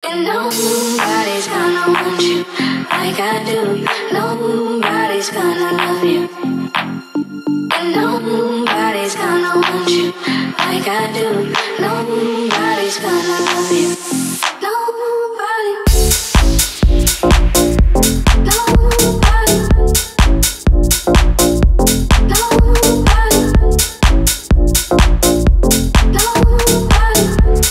And nobody's gonna want you like I do. Nobody's gonna love you. And nobody's gonna want you like I do. Nobody's gonna love you. Nobody. Nobody. Nobody. Nobody.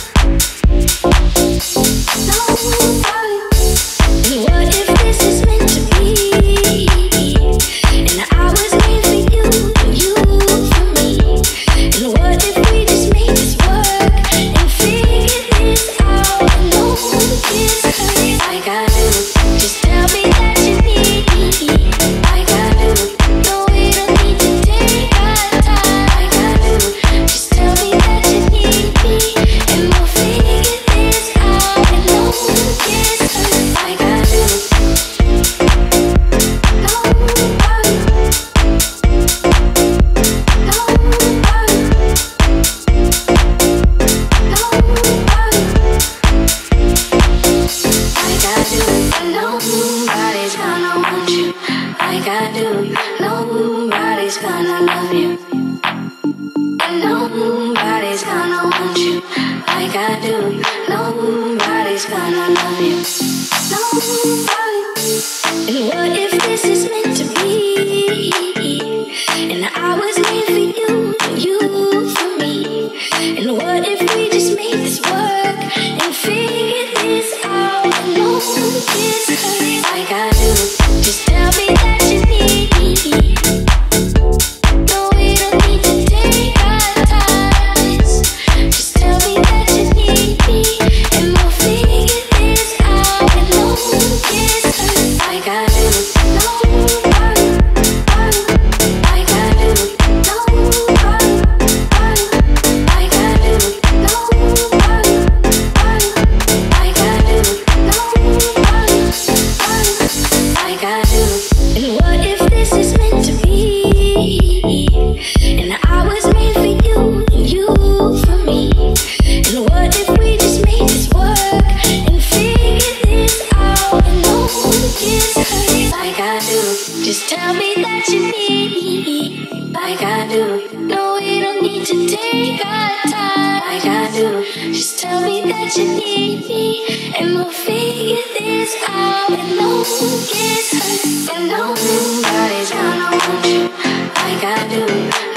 And what if this is meant to be? And I was made for you, and you for me. And what if we just made this work and figured this out? And no one gets hurt like I do. Just tell me that you need me like I do. No, we don't need to take our time like I do. Just tell me that you need me and we'll figure this out. And no one gets hurt like I do. Nobody. Nobody. Nobody. Like I do. And nobody's gonna want you like I do. Nobody's gonna love you. And nobody's gonna want you like I do. Nobody's gonna love you. Nobody. And what if this is meant to be? And I was made for you, and you for me. And what if we just made this work and figured this out? And no one gets hurt like I do. Just tell me that you need me. No, we don't need to take our time. Just tell me that you need me and we'll figure this out. And no one gets hurt like I do. Nobody, like I do. Nobody, like I do. Nobody, like I do. Nobody, like I do. And what if this is meant to be? And I was made for you, and you for me. And what if we just made this work and figured this out? And no one gets hurt like I do. Just tell me that you need me like I do. No, we don't need to take our time like I do. Just tell me that you need me and we'll figure this out. And no one gets hurt. And nobody's gonna want you like I do.